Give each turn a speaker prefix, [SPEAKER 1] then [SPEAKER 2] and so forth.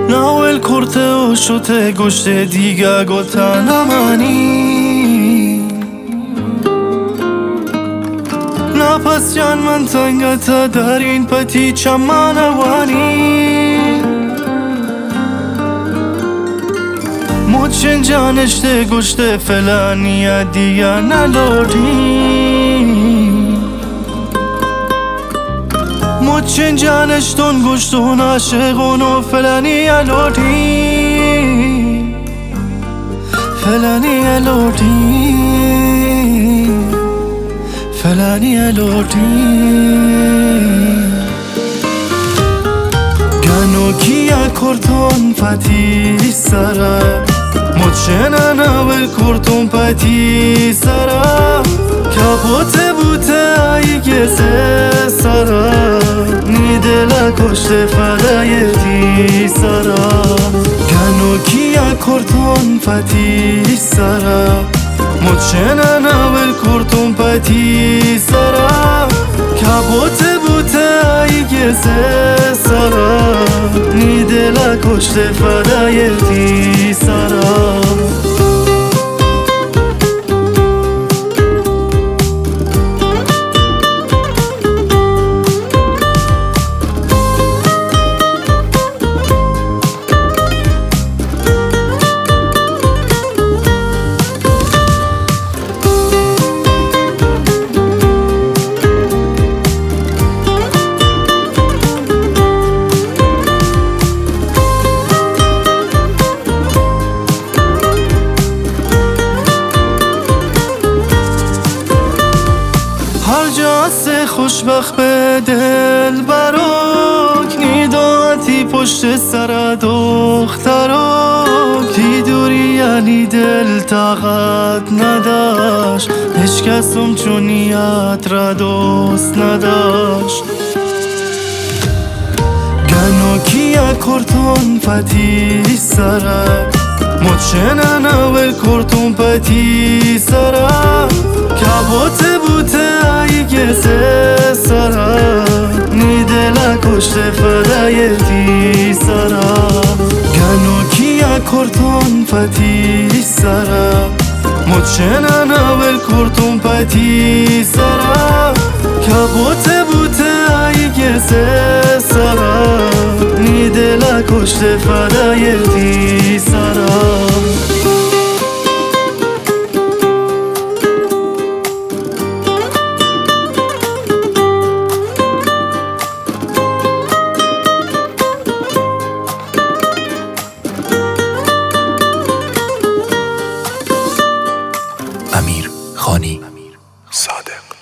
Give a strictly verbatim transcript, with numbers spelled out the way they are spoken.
[SPEAKER 1] ناول کرته و شده گشت دیگه گوتن امانی نپس جان من تنگتا در این پتی چمان وانی موچن جانشته گشته فلانی دیگه نلوٹی موچن جانشتون گشتون عاشقون و فلانی لوٹی فلانی لوٹی فلانی لوٹی گنو کیا کردون پتی سرا موچن ناول کردون پتی سرا کپوت بوته ای گزه سرا نیدلا کشته فدای دی سرا گنو کیا کردون پتی سرا موچن ناول کردون پتی سرا کپوت بوته ای گزه سرا نیدلا کشته فدای دی سرا جاسه خوشبخت به دل براک نیداتی پشت سر دختراک تی دوری یعنی دل طاقت نداشت هیچ کسم چونیت را دوست نداشت گنو کیا کردون پتی سرا موچن ناول کردون پتی سرا کپوت بوته ای گزه سرا نیدلا کشته فدای دی سرا گنو کیا کردون پتی سرا موچن ناول کردون پتی سرا کپوت بوته ای گزه سرا نیدلا کشته فدای دی سرا
[SPEAKER 2] امیر خانی صادق.